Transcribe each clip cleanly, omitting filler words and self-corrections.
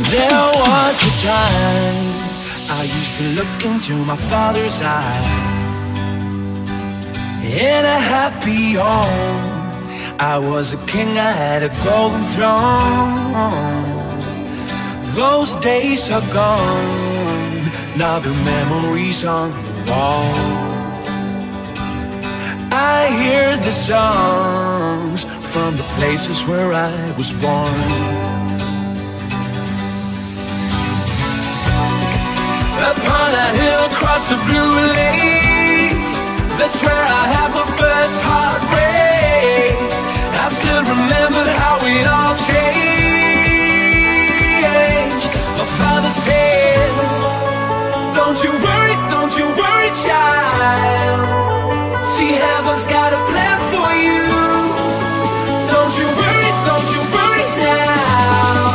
There was a time I used to look into my father's eye. In a happy home, I was a king, I had a golden throne. Those days are gone, now the memories on the wall. I hear the songs from the places where I was born. Upon that hill across the blue lake, that's where I had my first heartbreak. I still remembered how it all changed. My father said, don't you worry, child. See, heaven's got a plan for you. Don't you worry now.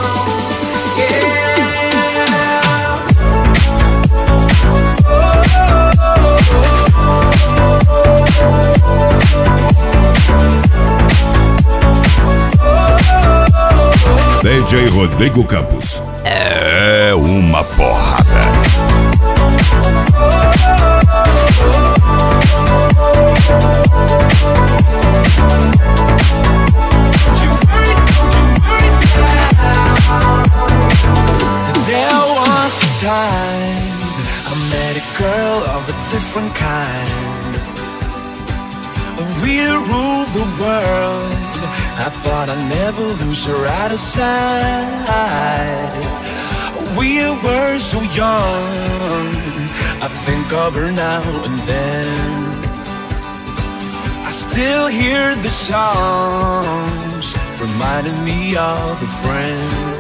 DJ Rodrigo Campos é uma porrada. There was a time I met a girl of a different kind. We'll rule the world. I thought I'd never lose her out of sight. We were so young, I think of her now and then. I still hear the songs reminding me of a friend.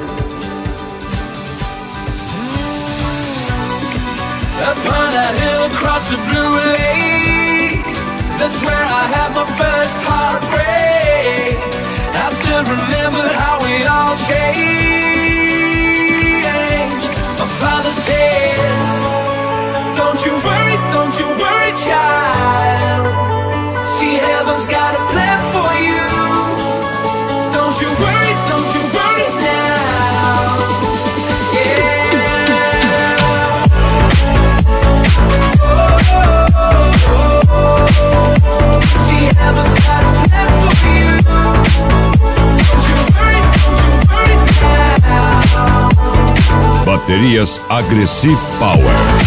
Upon that hill across the blue lake, that's where I had my first heartbreak. I still remember how it all changed. My father said, don't you worry, child. See, heaven's got a plan for you. Don't you worry now. See, heaven's got a plan for you. Don't you worry now. Baterias Aggressive Power.